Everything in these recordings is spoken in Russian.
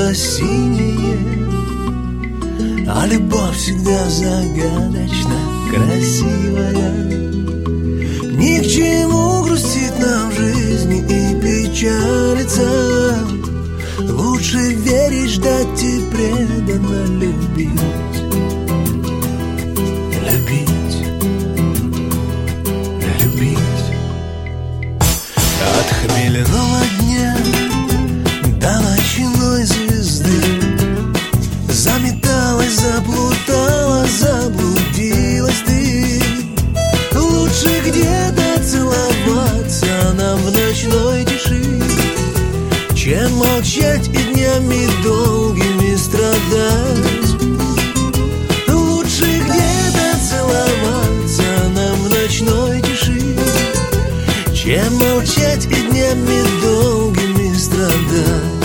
небо синее, а любовь всегда загадочно красивая. Ни к чему грустить нам в жизни и печалиться. Лучше верить, ждать и преданно любить. Любить, любить. От хмельного дня до ночной звезды заметалась, заплутала, заблудилась ты. Лучше где-то целоваться нам в ночной тиши, чем молчать и днями долгими страдать. Лучше где-то целоваться нам в ночной тиши, чем молчать и днями долгими страдать.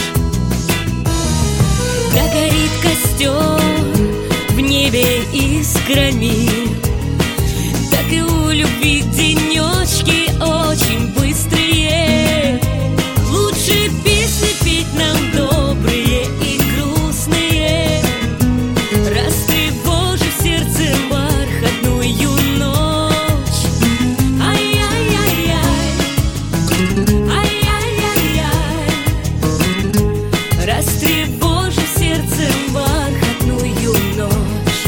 Да горит костер в небе искрами, так и у любви денечки очень быстрые. Лучше песни петь нам добрые и грустные, растревожив сердце бархатную ночь. Ай-яй-яй-яй, ай-яй-яй-яй, растревожив сердце бархатную ночь.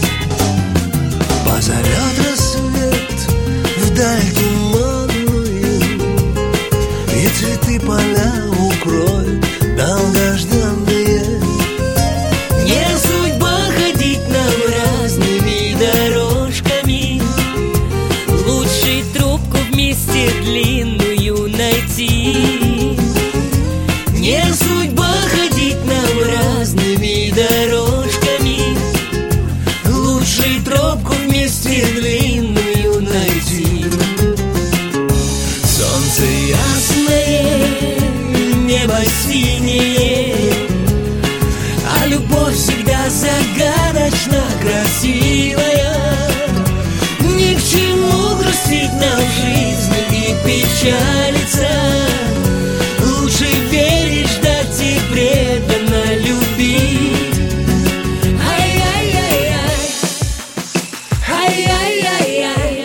Позовет рассвет вдаль туманную, и цветы поля укроют долгожданные. Не судьба ходить нам разными дорожками, Лучше трубку вместе длинную найти. не судьба ходить нам разными дорожками. Лучше тропку вместе длинную найти. Солнце ясное, небо синее, а любовь всегда загадочно красивая. Ни к чему грустить нам в жизни и печалиться. Лучше верить, ждать и преданно любить. Ай-яй-яй-яй, ай-яй-яй-яй.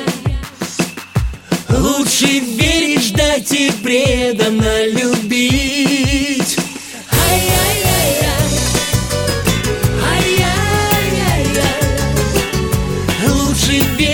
Лучше верить, ждать и преданно любить. Ай-яй-яй-яй, ай-яй-яй-яй. Лучше верить,